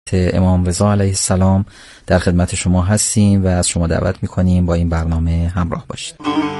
امام رضا علیه السلام در خدمت شما هستیم و از شما دعوت می‌کنیم با این برنامه همراه باشید.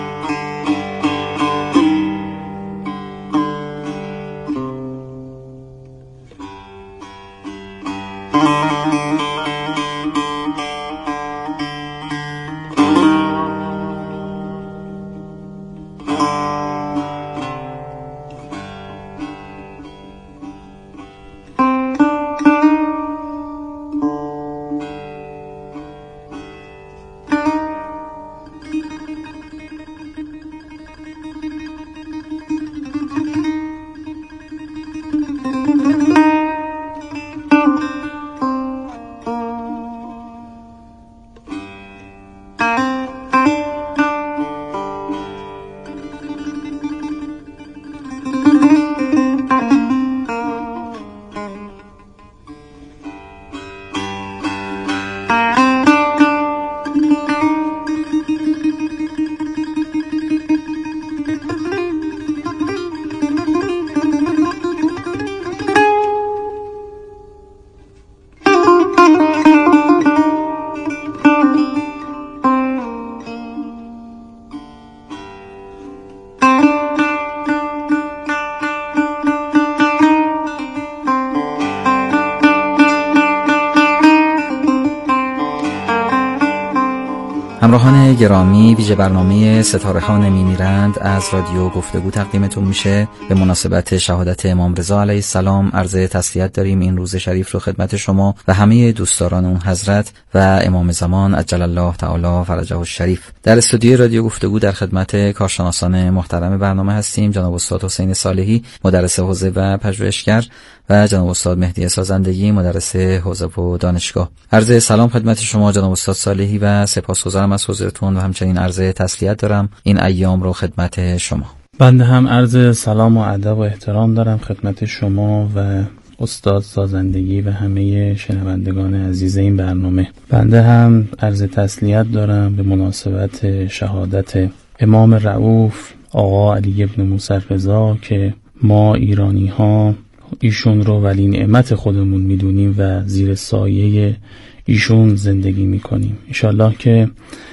همراهان گرامی، ویژه برنامه ستاره ها نمیمیرند از رادیو گفتگو تقدیمتون میشه. به مناسبت شهادت امام رضا علیه السلام عرض تسلیت داریم این روز شریف رو خدمت شما و همه دوستداران اون حضرت و امام زمان عجل الله تعالی فرجه الشریف. در استودیوی رادیو گفتگو در خدمت کارشناسان محترم برنامه هستیم، جناب استاد حسین صالحی مدرس حوزه و پژوهشگر و جناب استاد مهدی سازندگی مدرس حوزه و دانشگاه. عرض سلام خدمت شما جناب استاد صالحی و سپاسگزارم از حضورتون و همچنین عرض تسلیت دارم این ایام رو خدمت شما. بنده هم عرض سلام و ادب و احترام دارم خدمت شما و استاد سازندگی و همه شنوندگان عزیز این برنامه. بنده هم عرض تسلیت دارم به مناسبت شهادت امام رؤوف آقا علی ابن موسی رضا که ما ایرانی ها ایشون رو ولی نعمت خودمون میدونیم و زیر سایه ایشون زندگی میکنیم. انشالله که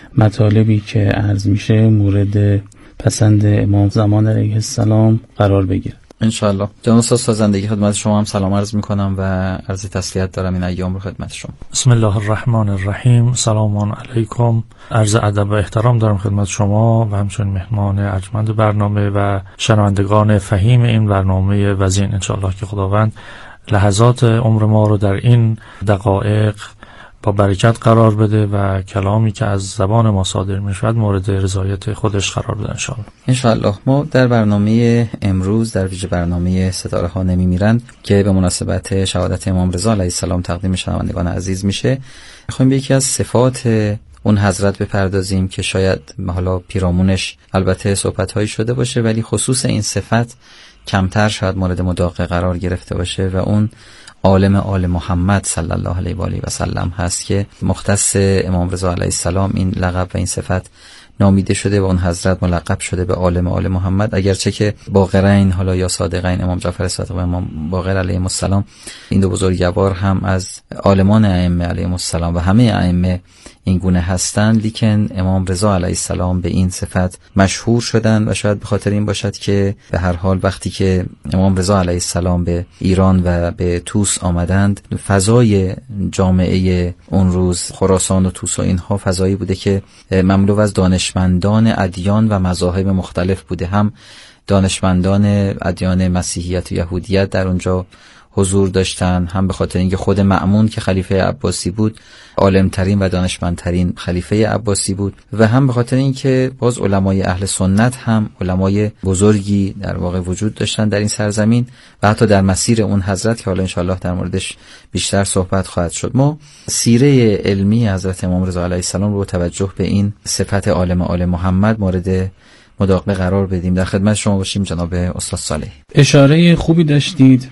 مطالبی که عرض میشه مورد پسند امام زمان علیه السلام قرار بگیره انشالله. جناب استاد سازندگی خدمت شما هم سلام عرض میکنم و عرض تسلیت دارم این ایام رو خدمت شما. بسم الله الرحمن الرحیم. سلام علیکم. عرض ادب و احترام دارم خدمت شما و همچنین مهمان ارجمند برنامه و شنوندگان فهیم این برنامه وزین. انشالله که خداوند لحظات عمر ما رو در این دقایق با برکت قرار بده و کلامی که از زبان ما صادر می شود مورد رضایت خودش قرار بده انشاءالله. ما در برنامه امروز در ویژه برنامه ستاره ها نمیمیرند که به مناسبت شهادت امام رضا علیه السلام تقدیم شنوندگان عزیز میشه، میخوایم به یکی از صفات اون حضرت بپردازیم که شاید حالا پیرامونش البته صحبت‌هایی شده باشه ولی خصوص این صفت کمتر شاید مورد مداقه قرار گرفته باشه و اون عالم آل محمد صلی الله علیه و آله و سلم هست که مختص امام رضا علیه السلام این لقب و این صفت نامیده شده و اون حضرت ملقب شده به عالم آل محمد، اگرچه که باقرین حالا یا صادقین امام جعفر صادق و امام باقر علیهم السلام این دو بزرگوار هم از عالمان ائمه علیهم السلام و همه ائمه این گونه هستند، لیکن امام رضا علیه السلام به این صفت مشهور شدند و شاید به خاطر این باشد که به هر حال وقتی که امام رضا علیه السلام به ایران و به توس آمدند فضای جامعه اون روز خراسان و توس و اینها فضایی بوده که مملو از دانشمندان ادیان و مذاهب مختلف بوده، هم دانشمندان ادیان مسیحیت و یهودیت در اونجا حضور داشتن، هم به خاطر اینکه خود مأمون که خلیفه عباسی بود عالمترین و دانشمندترین خلیفه عباسی بود و هم به خاطر اینکه باز علمای اهل سنت هم علمای بزرگی در واقع وجود داشتن در این سرزمین و حتی در مسیر اون حضرت که حالا انشاءالله در موردش بیشتر صحبت خواهد شد. ما سیره علمی حضرت امام رضا علیه السلام رو توجه به این صفت عالم آل محمد مورد مداقبه قرار بدیم. در خدمت شما باشیم جناب استاد صالح. اشاره خوبی داشتید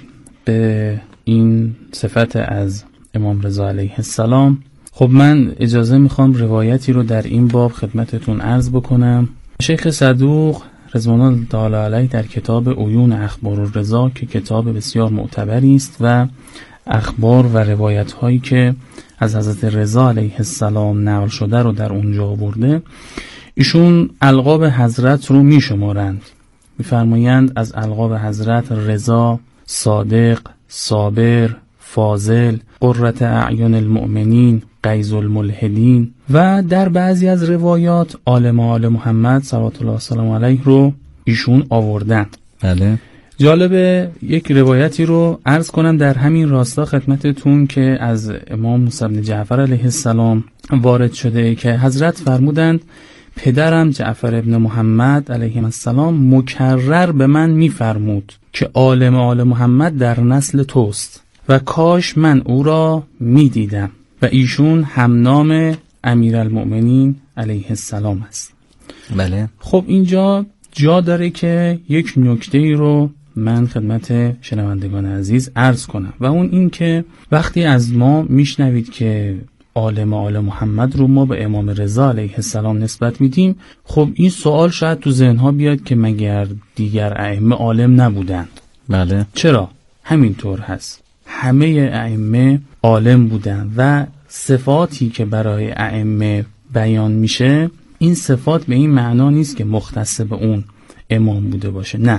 به این صفت از امام رضا علیه السلام. خب من اجازه میخوام روایتی رو در این باب خدمتتون عرض بکنم. شیخ صدوق رضوان الله تعالی علیه در کتاب عیون اخبار الرضا که کتاب بسیار معتبری است و اخبار و روایت هایی که از حضرت رضا علیه السلام نقل شده رو در اونجا آورده. ایشون القاب حضرت رو می شمارند، می‌فرمایند از القاب حضرت رضا، صادق، صابر، فاضل، قرة اعین المؤمنین، غیظ الملحدین و در بعضی از روایات آل محمد صلوات الله وسلم علیه رو ایشون آوردن. بله. جالبه یک روایتی رو عرض کنم در همین راستا خدمتتون که از امام موسی بن جعفر علیه السلام وارد شده که حضرت فرمودند پدرم جعفر ابن محمد علیه السلام مکرر به من میفرمود که آل محمد در نسل توست و کاش من او را میدیدم و ایشون همنام امیرالمؤمنین علیه السلام است. بله. خب اینجا جا داره که یک نکته ای رو من خدمت شنوندگان عزیز عرض کنم و اون این که وقتی از ما میشنوید که آل محمد رو ما به امام رضا علیه السلام نسبت میدیم، خب این سوال شاید تو ذهنها بیاد که مگر دیگر ائمه عالم نبودند؟ بله. چرا؟ همینطور هست، همه ائمه عالم بودند و صفاتی که برای ائمه بیان میشه این صفات به این معنا نیست که مختص به اون امام بوده باشه، نه،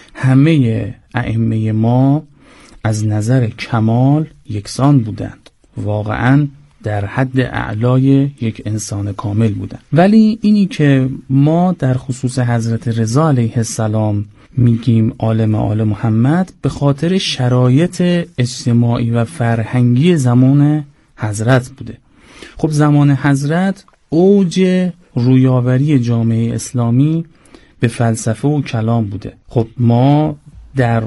همه ائمه ما از نظر کمال یکسان بودند، واقعاً در حد اعلای یک انسان کامل بودند. ولی اینی که ما در خصوص حضرت رضا علیه السلام میگیم آل محمد به خاطر شرایط اجتماعی و فرهنگی زمان حضرت بوده. خب زمان حضرت اوج رویاوری جامعه اسلامی به فلسفه و کلام بوده. خب ما در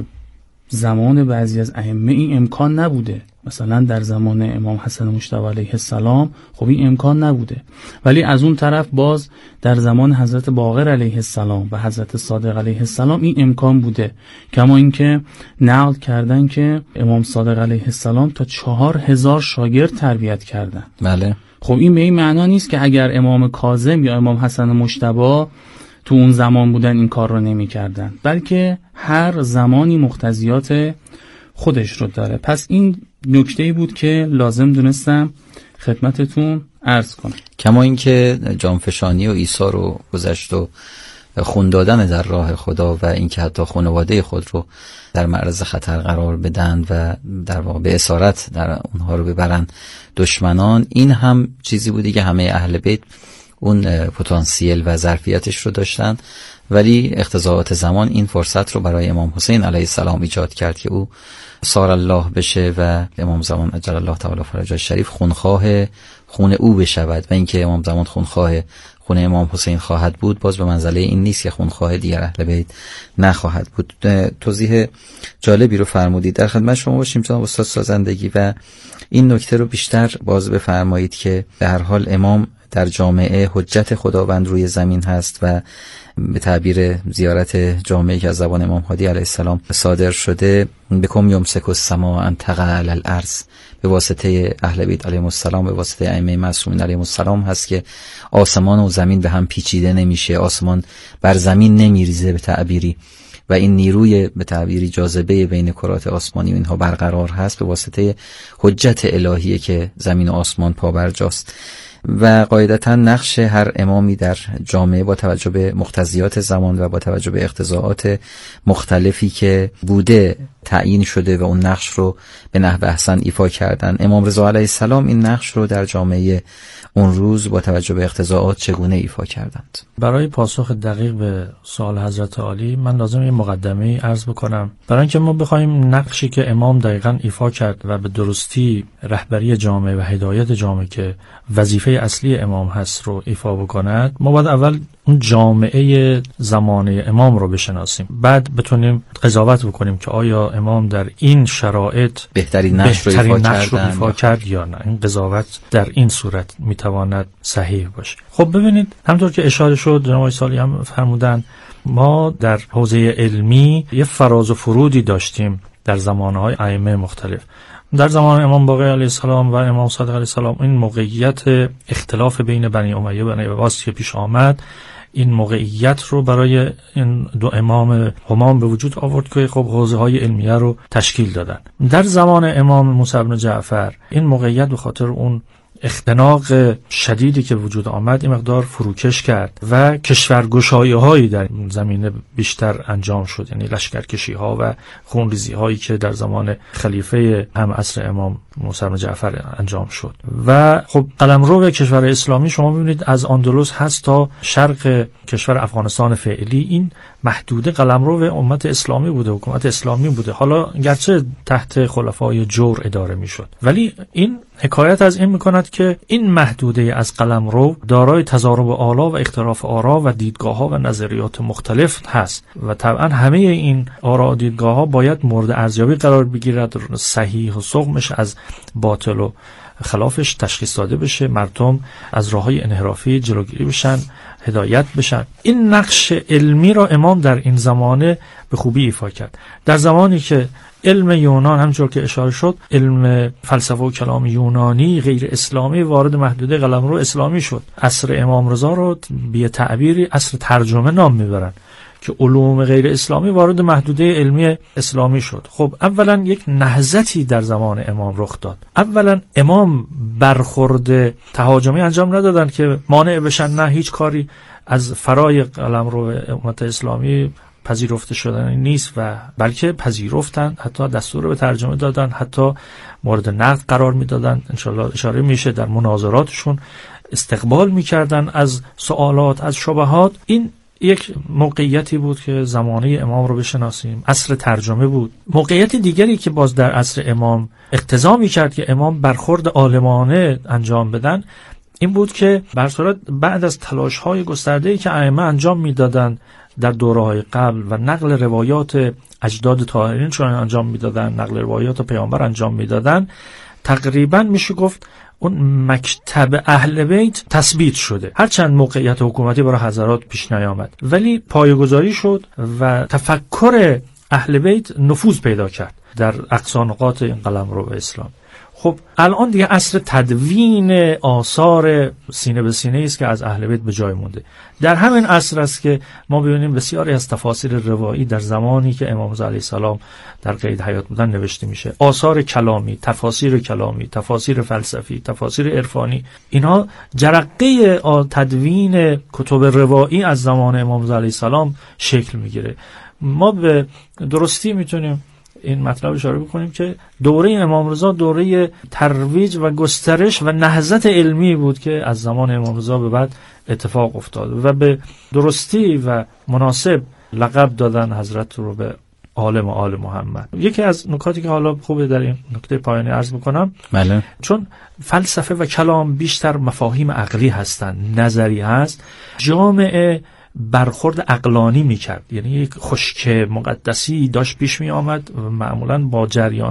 زمان بعضی از ائمه این امکان نبوده، مثلا در زمان امام حسن مجتبی علیه السلام خب این امکان نبوده، ولی از اون طرف باز در زمان حضرت باقر علیه السلام و حضرت صادق علیه السلام این امکان بوده. کما اینکه نقل کردن که امام صادق علیه السلام تا 4000 شاگرد تربیت کردن. بله. خب این به این معنا نیست که اگر امام کاظم یا امام حسن مجتبی تو اون زمان بودن این کار رو نمی کردن، بلکه هر زمانی مقتضیات خودش رو داره. پس این نکته‌ای بود که لازم دونستم خدمتتون عرض کنم. کما اینکه جانفشانی و ایثار رو گذشت و خون دادن در راه خدا و اینکه حتی خانواده خود رو در معرض خطر قرار بدن و در واقع به اسارت در اونها رو ببرن دشمنان، این هم چیزی بودی که همه اهل بیت اون پتانسیل و ظرفیتش رو داشتن، ولی اقتضاعات زمان این فرصت رو برای امام حسین علیه السلام ایجاد کرد که او صار الله بشه و امام زمان عجل الله تعالی فرجه شریف خونخواه خون او بشود و اینکه امام زمان خونخواه خون امام حسین خواهد بود باز به منزله این نیست که خونخواه دیگر اهل بیت نخواهد بود. توضیح جالبی رو فرمودید. در خدمت شما باشیم جناب استاد سازندگی و این نکته رو بیشتر باز بفرمایید که به هر حال امام در جامعه حجت خداوند روی زمین هست و به تعبیر زیارت جامعه که از زبان امام هادی علیه السلام صادر شده بکم یمسک السما ان تقع علی الارض، به واسطه اهل بیت علیهم السلام، به واسطه ائمه معصومین علیهم السلام هست که آسمان و زمین به هم پیچیده نمیشه، آسمان بر زمین نمیریزه به تعبیری و این نیروی به تعبیری جاذبه بین کرات آسمانی و اینها برقرار هست به واسطه حجت الهیه که زمین و آسمان پابرجاست. و قاعدتا نقش هر امامی در جامعه با توجه به مقتضیات زمان و با توجه به اقتضاعات مختلفی که بوده تعیین شده و اون نقش رو به نحو احسن ایفا کردن. امام رضا علیه السلام این نقش رو در جامعه اون روز با توجه به اقتضاعات چگونه ایفا کردند؟ برای پاسخ دقیق به سوال حضرت عالی من لازم یه مقدمه عرض بکنم. برای اینکه ما بخوایم نقشی که امام دقیقاً ایفا کرد و به درستی رهبری جامعه و هدایت جامعه که وظیفه اصلی امام هست رو ایفا بکند، ما باید اول اون جامعه زمانه امام رو بشناسیم، بعد بتونیم قضاوت بکنیم که آیا امام در این شرایط بهترین نقش رو ایفا کرد یا نه. این قضاوت در این صورت میتواند صحیح باشه. خب ببینید، همونطور که اشاره شد جناب سالی هم فرمودن، ما در حوزه علمی یه فراز و فرودی داشتیم در زمانهای ائمه مختلف. در زمان امام باقر علیه السلام و امام صادق علیه السلام این موقعیت اختلاف بین بنی امیه و بنی عباس که پیش آمد، این موقعیت رو برای این دو امام همام به وجود آورد که خب حوزه‌های علمیه رو تشکیل دادن. در زمان امام موسی بن جعفر این موقعیت به خاطر اون اختناق شدیدی که وجود آمد این مقدار فروکش کرد و کشورگشایی‌هایی در زمینه بیشتر انجام شد، یعنی لشکرکشی‌ها و خونریزی‌هایی که در زمان خلیفه هم عصر امام موسی بن جعفر انجام شد. و خب قلمرو کشور اسلامی شما می‌بینید از اندلس هست تا شرق کشور افغانستان فعلی، این محدوده قلمرو امت اسلامی بوده، حکومت اسلامی بوده. حالا گرچه تحت خلفای جور اداره میشد، ولی این حکایت از این میکند که این محدوده از قلمرو دارای تضارب آلا و اختلاف آرا و دیدگاه‌ها و نظریات مختلف هست و طبعا همه این آرا و دیدگاه‌ها باید مورد ارزیابی قرار بگیرد، صحیح و سقمش از باطل و خلافش تشخیص داده بشه، مردم از راههای انحرافی جلوگیری بشن، هدایت بشن. این نقش علمی را امام در این زمانه به خوبی ایفا کرد. در زمانی که علم یونان همونجور که اشاره شد، علم فلسفه و کلام یونانی غیر اسلامی وارد محدوده قلمرو اسلامی شد. عصر امام رضا رو به تعبیری عصر ترجمه نام میبرن که علوم غیر اسلامی وارد محدوده علمی اسلامی شد. خب اولا یک نهضتی در زمان امام رخ داد. اولا امام برخورد تهاجمی انجام ندادن که مانع بشن، نه، هیچ کاری از فرای قلمرو امت اسلامی پذیرفته شدن نیست و بلکه پذیرفتن، حتی دستور به ترجمه دادن، حتی مورد نقد قرار میدادن. انشالله اشاره میشه در مناظراتشون استقبال میکردن از سوالات، از شبهات. این یک موقعیتی بود که زمانه امام رو بشناسیم، عصر ترجمه بود. موقعیت دیگری که باز در عصر امام اقتضا میکرد که امام برخورد عالمانه انجام بدن این بود که بر صورت بعد از تلاش‌های گسترده‌ای که ائمه انجام میدادن در دوره‌های قبل و نقل روایات اجداد طاهرین چون انجام میدادن، نقل روایات پیامبر انجام میدادن، تقریبا میشه گفت اون مکتب اهل بیت تثبیت شده. هرچند موقعیت حکومتی برای حضرات پیش نیامد ولی پایه‌گذاری شد و تفکر اهل بیت نفوذ پیدا کرد در اقصا نقاط این قلمرو اسلام. خب الان دیگه عصر تدوین آثار سینه به سینه است که از اهل بیت به جای مونده. در همین عصر است که ما ببینیم بسیاری از تفاسیر روایی در زمانی که امام رضا علیه السلام در قید حیات بودن نوشته میشه. آثار کلامی، تفاسیر کلامی، تفاسیر فلسفی، تفاسیر عرفانی، اینها جرقه تدوین کتب روایی از زمان امام رضا علیه السلام شکل میگیره. ما به درستی میتونیم این مطلب اشاره بکنیم که دوره امام رضا دوره ترویج و گسترش و نهضت علمی بود که از زمان امام رضا به بعد اتفاق افتاد و به درستی و مناسب لقب دادن حضرت رو به عالم و آل محمد. یکی از نکاتی که حالا خوبه در این نکته پایانی عرض بکنم، بله، چون فلسفه و کلام بیشتر مفاهیم عقلی هستند، نظری هست، جامعه برخورد عقلانی میکرد، یعنی یک خشک مقدسی داشت پیش می آمد و معمولا با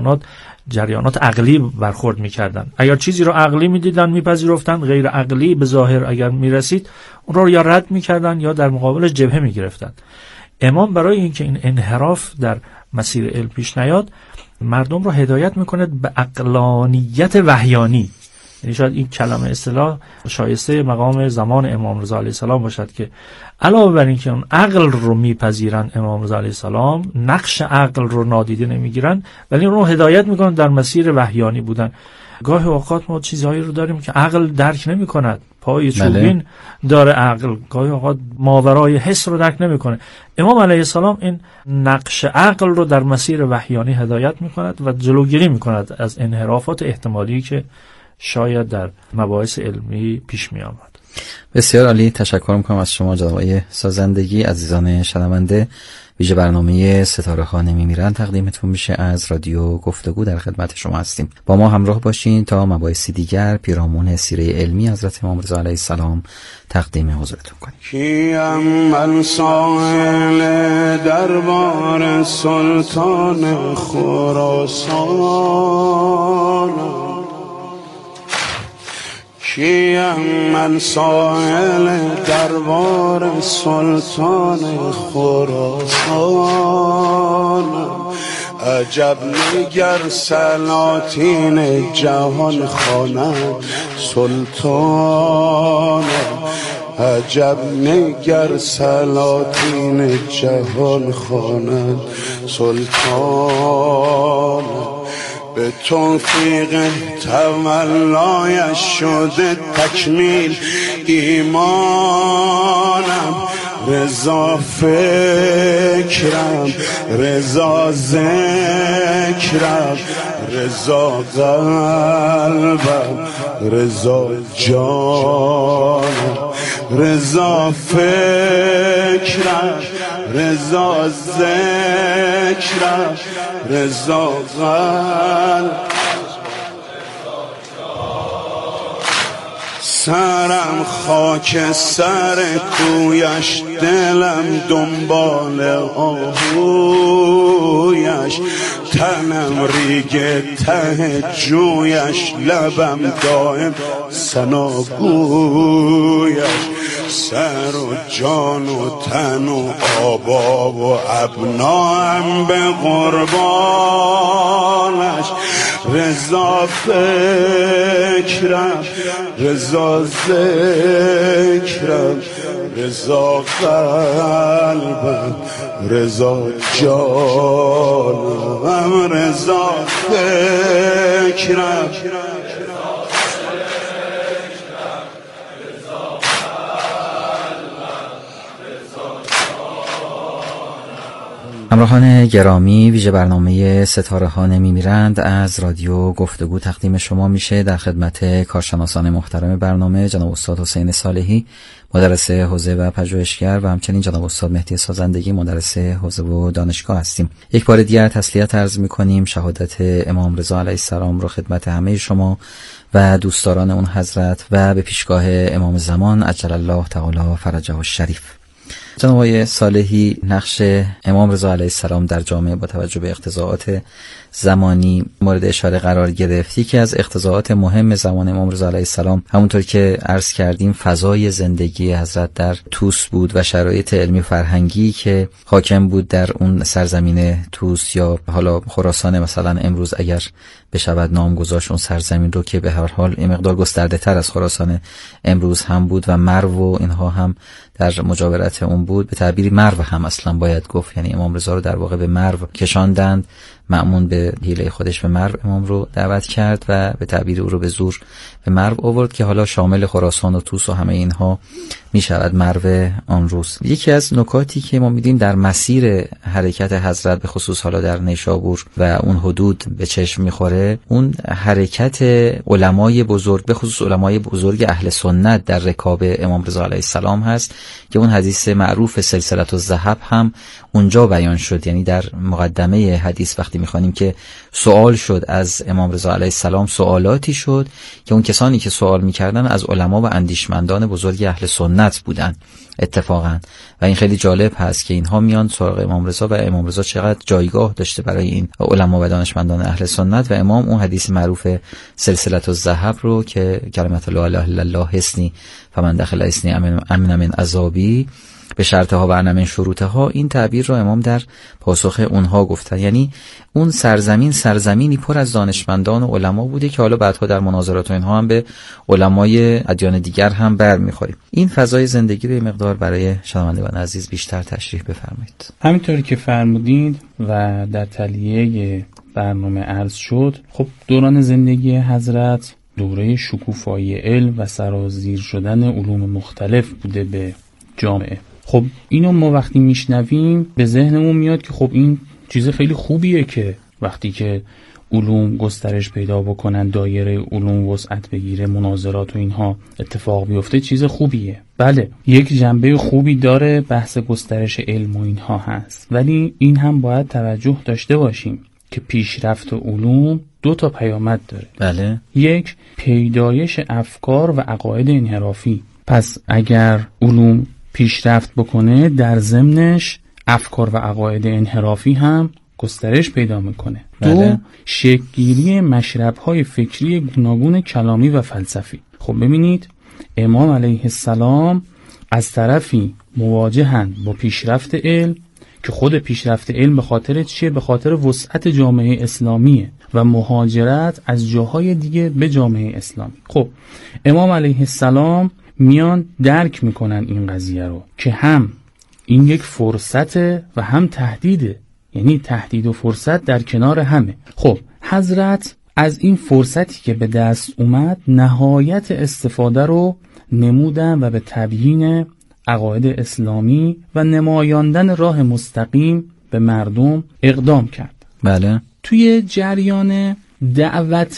جریانات عقلی برخورد میکردن. اگر چیزی رو عقلی میدیدن میپذیرفتن، غیر عقلی به ظاهر اگر میرسید اون رو یا رد میکردن یا در مقابلش جبهه میگرفتن. امام برای اینکه این انحراف در مسیر علم پیش نیاد مردم رو هدایت میکنه به عقلانیت وحیانی. یعنی شاید این کلمه اصطلاح شایسته مقام زمان امام رضا علیه السلام باشد که علاوه بر اینکه اون عقل رو میپذیرن امام رضا علیه السلام، نقش عقل رو نادیده نمیگیرن ولی اون رو هدایت میکنن در مسیر وحیانی بودن. گاهی اوقات ما چیزهایی رو داریم که عقل درک نمیکند، پای چوبین داره عقل، گاهی اوقات ماورای حس رو درک نمیکنه. امام علیه السلام این نقش عقل رو در مسیر وحیانی هدایت میکند و جلوگیری میکند از انحرافات احتمالی که شاید در مباحث علمی پیش می آمد. بسیار عالی، تشکر میکنم از شما جناب آقای سازندگی. عزیزان شنونده، ویژه برنامه ستاره ها نمیمیرن تقدیمتون میشه از رادیو گفتگو. در خدمت شما هستیم، با ما همراه باشین تا مباحثی دیگر پیرامون سیره علمی حضرت امام رضا علیه السلام تقدیم حضورتون کنیم. کیم من سائل دربار سلطان خراسان، کیم من سائل دربار سلطان خراسان، عجب نگر سلاطین جهان خواند سلطان، عجب نگر سلاطین جهان خواند سلطان به توفیق تولایش شده تکمیل ایمانم رضا فکرم رضا ذکرم رضا قلبم رضا جانم رضا فکرم رضا ذکرم رضا قلبم سرم خاک سر کویش دلم دنبال آهویش تنم ریگ ته جویش لبم دائم ثناگویش سر و جان و تن و آبا و ابناام به قربانش رضا فکرم رضا ذکرم رضا قلبم رضا جانم رضا فکرم همراهان گرامی، ویژه برنامه ستاره ها نمیمیرند از رادیو گفتگو تقدیم شما میشه. در خدمت کارشناسان محترم برنامه جناب استاد حسین صالحی، مدرس حوزه و پژوهشگر، و همچنین جناب استاد مهدی سازندگی، مدرس حوزه و دانشگاه هستیم. یک بار دیگر تسلیت عرض میکنیم شهادت امام رضا علیه السلام رو خدمت همه شما و دوستداران اون حضرت و به پیشگاه امام زمان عجل الله تعالی فرجه الشریف. جناب آقای صالحی، نقش امام رضا علیه السلام در جامعه با توجه به اقتضاعات زمانی مورد اشاره قرار گرفت. یکی از اقتضاعات مهم زمان امام رضا علیه السلام همونطور که عرض کردیم فضای زندگی حضرت در طوس بود و شرایط علمی فرهنگی که حاکم بود در اون سرزمین طوس یا حالا خراسان مثلا امروز اگر بشود نام گذاشت اون سرزمین رو، که به هر حال این مقدار گسترده تر از خراسان امروز هم بود و مرو و اینها هم در مجاورت اون بود. به تعبیری مرو هم اصلا باید گفت، یعنی امام رضا رو در واقع به مرو کشاندند. مأمون به حیله خودش به مرو امام رو دعوت کرد و به تعبیر او رو به زور به مرو آورد که حالا شامل خراسان و طوس و همه اینها می شود مرو آن روز. یکی از نکاتی که ما می‌دیم در مسیر حرکت حضرت به خصوص حالا در نیشابور و اون حدود به چشم می‌خوره، اون حرکت علمای بزرگ به خصوص علمای بزرگ اهل سنت در رکاب امام رضا علیه السلام هست که اون حدیث معروف سلسله الذهب هم اونجا بیان شد. یعنی در مقدمه حدیث وقتی می‌خوانیم که سوال شد از امام رضا علیه السلام، سوالاتی شد که اون کسانی که سوال می‌کردن از علما و اندیشمندان بزرگ اهل سنت بودن اتفاقا. و این خیلی جالب هست که اینها میان سراغ امام رضا و امام رضا چقدر جایگاه داشته برای این علما و دانشمندان اهل سنت، و امام اون حدیث معروف سلسله الذهب رو که کلمت لا اله الا الله حسنی فمن دخل حسنی امن من عذابی به شرطها و من شروطها، این تعبیر رو امام در پاسخ اونها گفتن. یعنی اون سرزمینی پر از دانشمندان و علما بوده که حالا بعدها در مناظرات و اینها هم به علمای ادیان دیگر هم برمیخوریم. این فضای زندگی رو یه مقدار برای شنوندگان عزیز بیشتر تشریح بفرمایید. همینطوری که فرمودید و در تلیه برنامه عرض شد، خب دوران زندگی حضرت دوره شکوفایی علم و سرازیر شدن علوم مختلف بوده به جامعه. خب اینو ما وقتی میشنویم به ذهنمون میاد که خب این چیز خیلی خوبیه که وقتی که علوم گسترش پیدا بکنن، دایره علوم وسعت بگیره، مناظرات و اینها اتفاق بیفته، چیز خوبیه. بله، یک جنبه خوبی داره، بحث گسترش علم و اینها هست، ولی این هم باید توجه داشته باشیم که پیشرفت علوم دو تا پیامد داره. بله. یک، پیدایش افکار و عقاید انحرافی. پس اگر علوم پیشرفت بکنه، در ضمنش افکار و عقاید انحرافی هم گسترش پیدا میکنه. بله. دو، شکل‌گیری مشرب‌های فکری گوناگون کلامی و فلسفی. خب ببینید، امام علیه السلام از طرفی مواجهند با پیشرفت علم که خود پیشرفت علم به خاطر چیه؟ به خاطر وسعت جامعه اسلامیه و مهاجرت از جاهای دیگه به جامعه اسلامی. خب امام علیه السلام میان درک میکنن این قضیه رو که هم این یک فرصته و هم تهدیده، یعنی تهدید و فرصت در کنار همه. خب حضرت از این فرصتی که به دست اومد نهایت استفاده رو نمودن و به تبیین عقاید اسلامی و نمایاندن راه مستقیم به مردم اقدام کرد. بله. توی جریان دعوت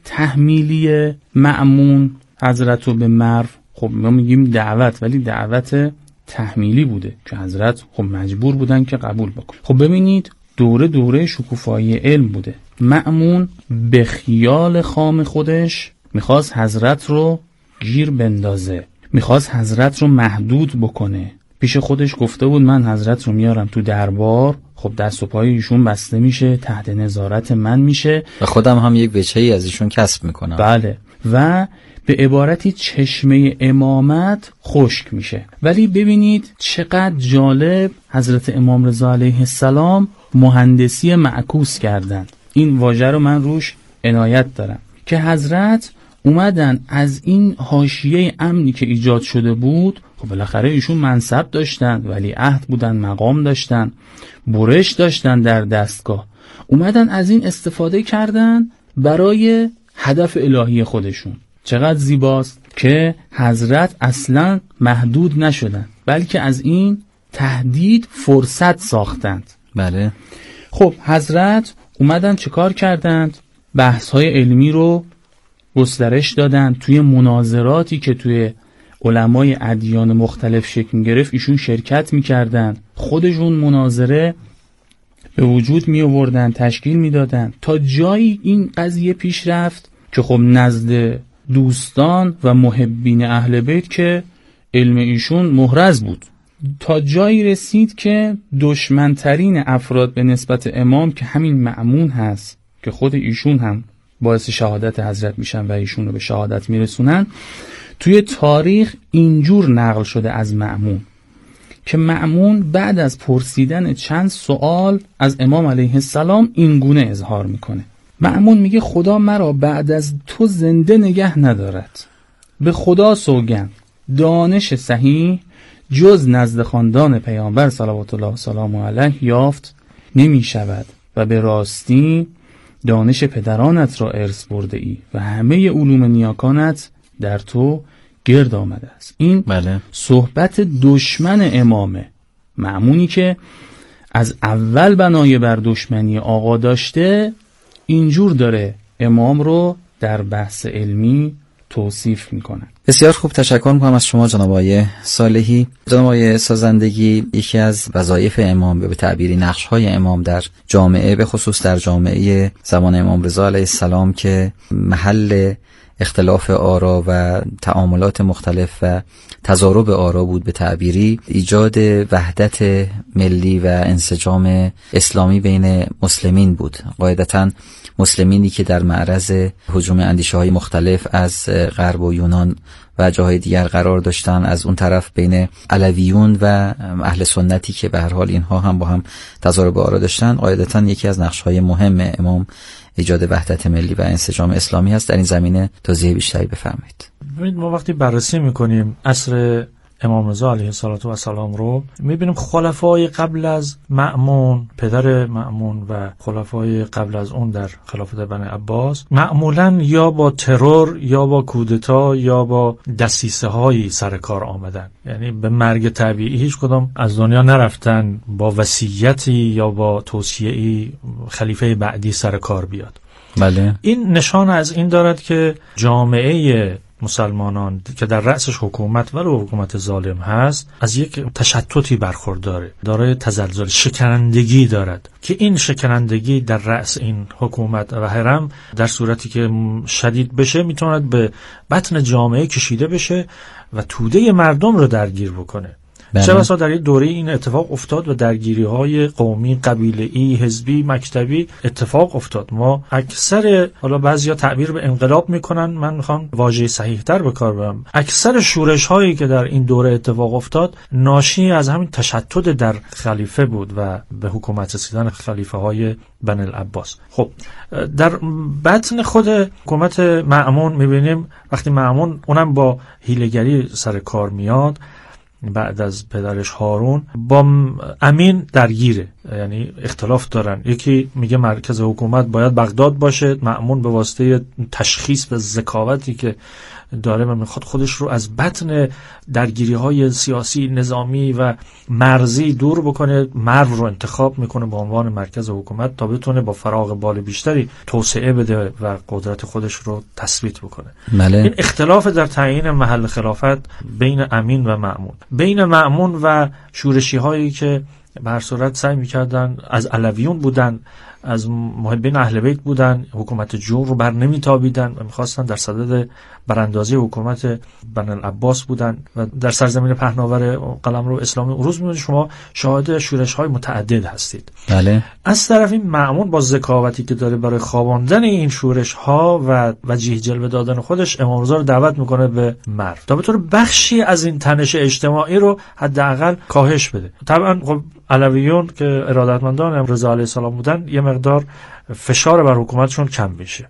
تحمیلی مأمون حضرت رو به مرو، خب ما میگیم دعوت ولی دعوت تحمیلی بوده که حضرت خب مجبور بودن که قبول بکن. خب ببینید دوره شکوفایی علم بوده. مأمون به خیال خام خودش میخواست حضرت رو گیر بندازه، میخواست حضرت رو محدود بکنه. پیش خودش گفته بود من حضرت رو میارم تو دربار، خب دست و پای ایشون بسته میشه، تحت نظارت من میشه و خودم هم یک وجهی از ایشون کسب میکنم. بله، و به عبارتی چشمه امامت خشک میشه. ولی ببینید چقدر جالب حضرت امام رضا علیه السلام مهندسی معکوس کردند. این واژه رو من روش عنایت دارم که حضرت اومدن از این حاشیه امنی که ایجاد شده بود، خب بالاخره ایشون منصب داشتن، ولی عهد بودن، مقام داشتن، برش داشتن در دستگاه، اومدن از این استفاده کردن برای هدف الهی خودشون. چقدر زیباست که حضرت اصلا محدود نشدن، بلکه از این تهدید فرصت ساختند. بله. خب حضرت اومدن چه کار کردند؟ بحث‌های علمی رو گسترش دادن. توی مناظراتی که توی علمای ادیان مختلف شکل می‌گرفت ایشون شرکت می‌کردن، خودشون مناظره به وجود می‌آوردن، تشکیل می‌دادن، تا جایی این قضیه پیش رفت که خب نزد دوستان و محبین اهل بیت که علم ایشون محرز بود، تا جایی رسید که دشمنترین افراد به نسبت امام که همین مأمون هست که خود ایشون هم باعث شهادت حضرت میشن و ایشون رو به شهادت میرسونن، توی تاریخ اینجور نقل شده از مأمون که مأمون بعد از پرسیدن چند سوال از امام علیه السلام این گونه اظهار میکنه. مأمون میگه خدا مرا بعد از تو زنده نگه ندارد، به خدا سوگند دانش صحیح جز نزد خاندان پیامبر صلوات الله و سلام علیه یافت نمی شود و به راستی دانش پدرانت را ارث برده ای و همه علوم نیاکانت در تو گرد آمده است. این بله. صحبت دشمن امامه. مأمونی که از اول بنای بر دشمنی آقا داشته اینجور داره امام رو در بحث علمی توصیف میکنن. بسیار خوب، تشکر میکنم از شما جناب آقای صالحی. جناب آقای سازندگی، یکی از وظایف امام به تعبیری نقش‌های امام در جامعه، به خصوص در جامعه زمان امام رضا علیه السلام که محل اختلاف آرا و تعاملات مختلف و تضارب آرا بود، به تعبیری ایجاد وحدت ملی و انسجام اسلامی بین مسلمین بود. قاعدتاً مسلمینی که در معرض هجوم اندیشه‌های مختلف از غرب و یونان و جاهای دیگر قرار داشتن، از اون طرف بین علویون و اهل سنتی که به هر حال اینها هم با هم تضارب آرا داشتن، قاعدتاً یکی از نقش‌های مهم امام ایجاد وحدت ملی و انسجام اسلامی هست. در این زمینه توضیح بیشتری بفرمایید. ببینید، ما وقتی بررسی می‌کنیم عصر امام رضا علیه السلام رو می‌بینیم خلفای قبل از مأمون، پدر مأمون و خلفای قبل از اون در خلافت بنی عباس معمولاً یا با ترور یا با کودتا یا با دسیسه‌هایی سر کار آمدن. یعنی به مرگ طبیعی هیچ کدام از دنیا نرفتن با وصیتی یا با توصیه‌ای خلیفه بعدی سر کار بیاد. بله. این نشان از این دارد که جامعه مسلمانان که در رأسش حکومت ولو حکومت ظالم هست از یک تشتتی برخورداره، دارای تزلزل، شکنندگی دارد که این شکنندگی در رأس این حکومت و حرم در صورتی که شدید بشه میتواند به بطن جامعه کشیده بشه و توده مردم رو درگیر بکنه. چه بسا در این دوره این اتفاق افتاد و درگیری‌های قومی، قبیله‌ای، حزبی، مکتبی اتفاق افتاد. ما اکثر، حالا بعضیا تعبیر به انقلاب میکنن، من میخوام واژه صحیح‌تر به کار ببرم، اکثر شورش‌هایی که در این دوره اتفاق افتاد ناشی از همین تشدد در خلیفه بود و به حکومت رسیدن خلیفه‌های بنی العباس. خب در بطن خود حکومت مأمون میبینیم وقتی مأمون اونم با حیله‌گری سر کار میاد، بعد از پدرش هارون با امین درگیره، یعنی اختلاف دارن. یکی میگه مرکز حکومت باید بغداد باشه، مأمون به واسطه تشخیص به ذکاوتی که داره و میخواد خودش رو از بطن درگیری‌های سیاسی، نظامی و مرزی دور بکنه، مرو رو انتخاب میکنه به عنوان مرکز حکومت تا بتونه با فراغ بال بیشتری توسعه بده و قدرت خودش رو تثبیت بکنه. بله. این اختلاف در تعیین محل خلافت بین امین و مأمون، بین مأمون و شورشی‌هایی که به هر صورت سعی میکردن، از علویون بودن، از محبین اهل بیت بودن، حکومت جور رو بر نمیتابیدن و میخواستن در صدد براندازی حکومت بنی العباس بودن و در سرزمین پهناور قلمرو اسلامی اروز میبینید شما شاهد شورش‌های متعدد هستید. بله. از طرفی مأمون با ذکاوتی که داره برای خواباندن این شورش‌ها و وجیه جلوه دادن خودش، امام رضا رو دعوت میکنه به مرو تا بتونه بخشی از این تنش اجتماعی رو حداقل کاهش بده. طبعا خب علویون که ارادتمندان امام رضا علیه السلام بودن یه مقدار فشار بر حکومتشون کم بشه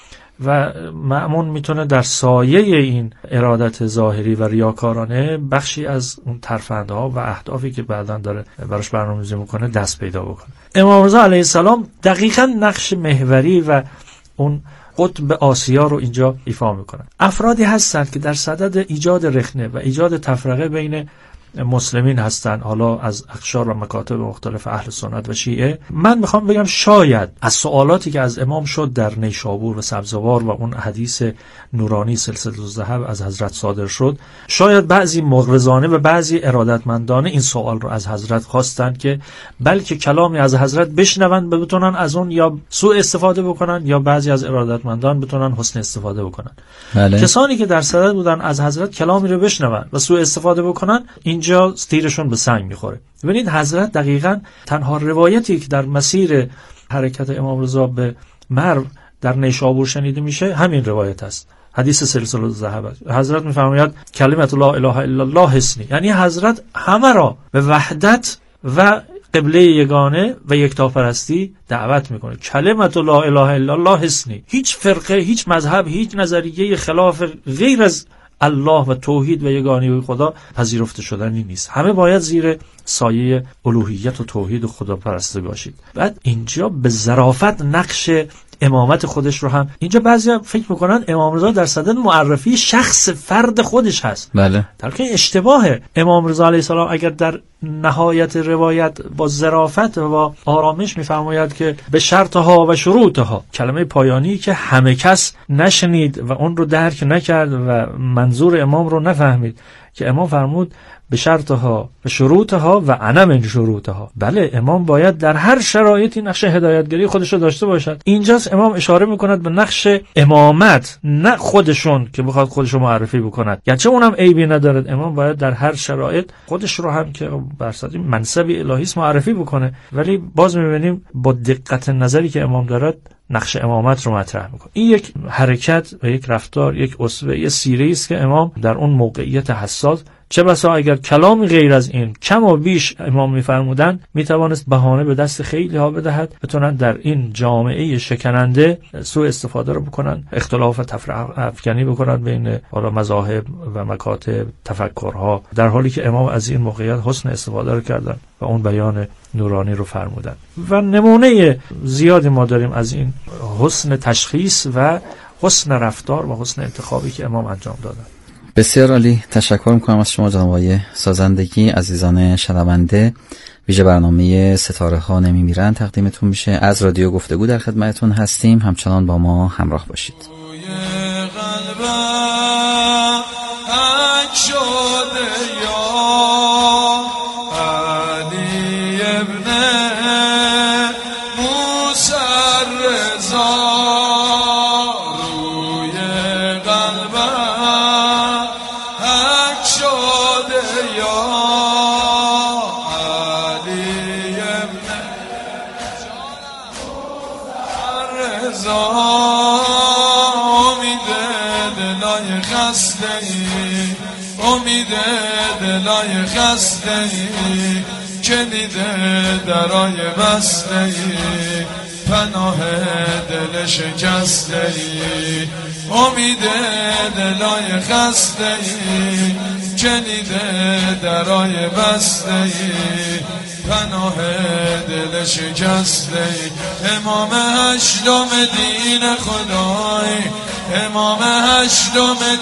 و مأمون میتونه در سایه این ارادت ظاهری و ریاکارانه بخشی از اون ترفندها و اهدافی که بعداً داره براش برنامه‌ریزی میکنه دست پیدا بکنه. امام رضا علیه السلام دقیقاً نقش محوری و اون قطب آسیا رو اینجا ایفا میکنن. افرادی هستند که در صدد ایجاد رخنه و ایجاد تفرقه بین مسلمین هستن، حالا از اقشار و مکاتب مختلف اهل سنت و شیعه. من میخوام بگم شاید از سوالاتی که از امام شد در نیشابور و سبزوار و اون حدیث نورانی سلسله الذهب از حضرت صادر شد، شاید بعضی مغرضانه و بعضی ارادتمندانه این سوال رو از حضرت خواستن که بلکه کلامی از حضرت بشنون بتونن از اون یا سوء استفاده بکنن یا بعضی از ارادتمندان بتونن حسن استفاده بکنن. بله. کسانی که در صدد بودن از حضرت کلامی رو بشنون و سوء استفاده بکنن، اینجا تیرشون به سنگ میخوره. ببینید حضرت دقیقاً تنها روایتی که در مسیر حرکت امام رضا به مرو در نیشابور شنیده میشه همین روایت است، حدیث سلسله الذهب. حضرت میفرماید کلمت لا اله الا الله حسنی، یعنی حضرت همه را به وحدت و قبله یگانه و یکتاپرستی دعوت میکنه. کلمت لا اله الا الله حسنی، هیچ فرقه، هیچ مذهب، هیچ نظریه خلاف غیر از الله و توحید و یگانگی خدا پذیرفته شدنی نیست. همه باید زیر سایه الوهیت و توحید و خداپرستی باشید. بعد اینجا به ظرافت نقش امامت خودش رو هم اینجا بعضیا فکر میکنن امام رضا در صدد معرفی شخص فرد خودش هست. بله. در که اشتباهه. امام رضا علیه السلام اگر در نهایت روایت با ظرافت و با آرامش میفرماید که به شرطها و شروطها، کلمه پایانی که همه کس نشنید و اون رو درک نکرد و منظور امام رو نفهمید، که امام فرمود به شرطها و شروطها و انا من شروطها. بله، امام باید در هر شرایطی نقش هدایتگری خودش رو داشته باشد. اینجاست امام اشاره میکند به نقش امامت، نه خودشون که بخواد خودش رو معرفی بکند، گرچه اونم عیبی ندارد. امام باید در هر شرایط خودش رو هم که بر اساس منصب الهی است معرفی بکنه، ولی باز میبینیم با دقت نظری که امام دارد نقش امامت رو مطرح میکنه. این یک حرکت و یک رفتار، یک اسوه، یک سیره است که امام در اون موقعیت حساس، چه بسا اگر کلامی غیر از این کم و بیش امام میفرمودن، میتوانست بهانه به دست خیلی ها بدهد بتونن در این جامعه شکننده سوء استفاده رو بکنن، اختلاف و تفرقه افکنی بکنن بین حالا مذاهب و مکاتب، تفکرها، در حالی که امام از این موقعیت حسن استفاده رو کردن و اون بیان نورانی رو فرمودن. و نمونه زیادی ما داریم از این حسن تشخیص و حسن رفتار و حسن انتخابی که امام انجام دادن. بسیار عالی، تشکر میکنم از شما جناب آقای سازندگی. عزیزان شنونده، ویژه برنامه ستاره ها نمیمیرن تقدیمتون میشه. از رادیو گفتگو در خدمتتون هستیم، همچنان با ما همراه باشید. شده یا دلای خسته ای، امید دلای خسته ای، کلید درای بسته ای، پناه دل شکسته ای، امید دلای خسته ای، کلید درای بسته ای، پناه دل شکسته ای. امام هشتم دین خدای، امام هشتم